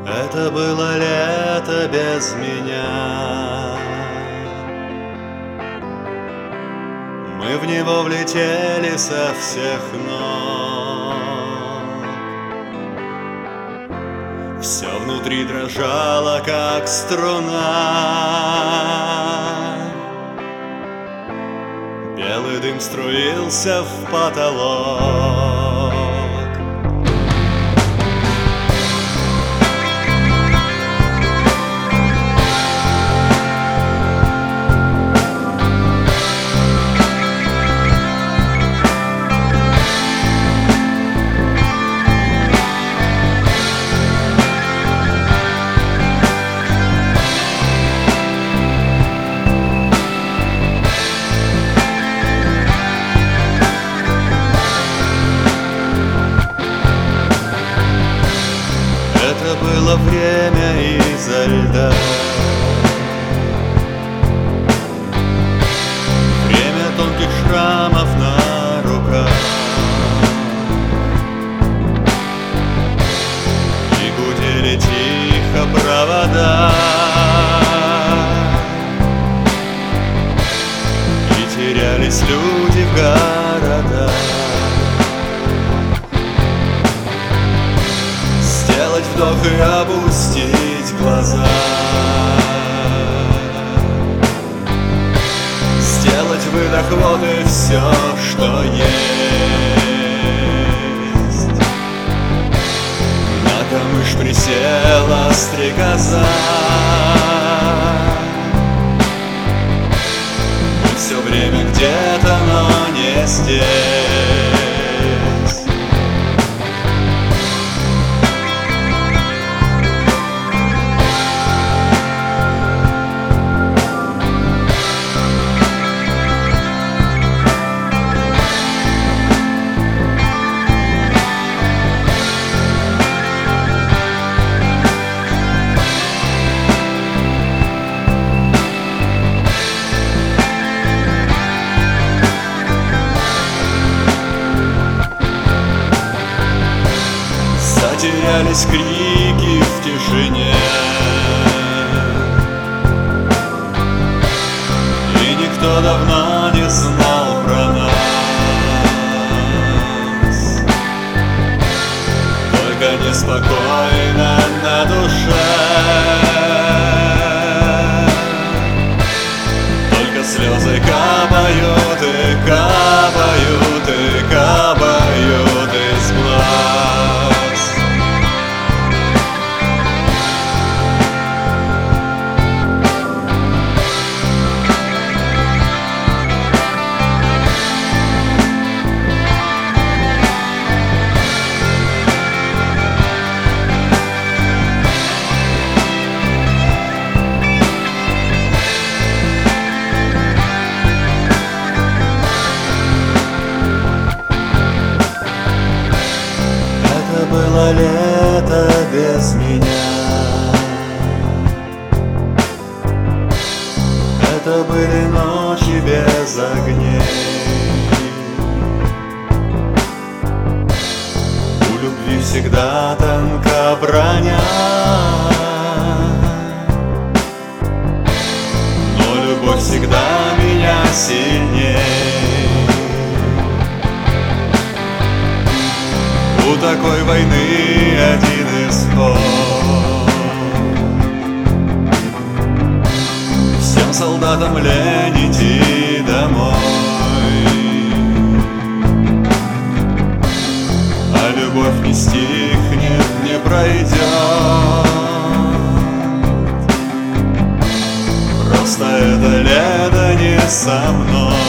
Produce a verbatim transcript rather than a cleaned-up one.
Это было лето без меня. Мы в него влетели со всех ног. Все внутри дрожало, как струна. Белый дым струился в потолок. Это было время изо льда, время тонких шрамов на руках, и гудели тихо провода, и терялись люди в городах. Сделать вдох и опустить глаза, сделать выдох, вот и все, что есть. На камыш присела стрекоза. Мы все время где-то, но не здесь. Затерялись крики в тишине, и никто давно не знал про нас. Только неспокойно на душе, только слезы капают и капают и капают из глаз. Было лето без меня. Это были ночи без огней. У любви всегда тонка броня, но любовь всегда меня сильней. У такой войны один исход. Всем солдатам лень идти домой, а любовь не стихнет, не пройдет. Просто это лето не со мной.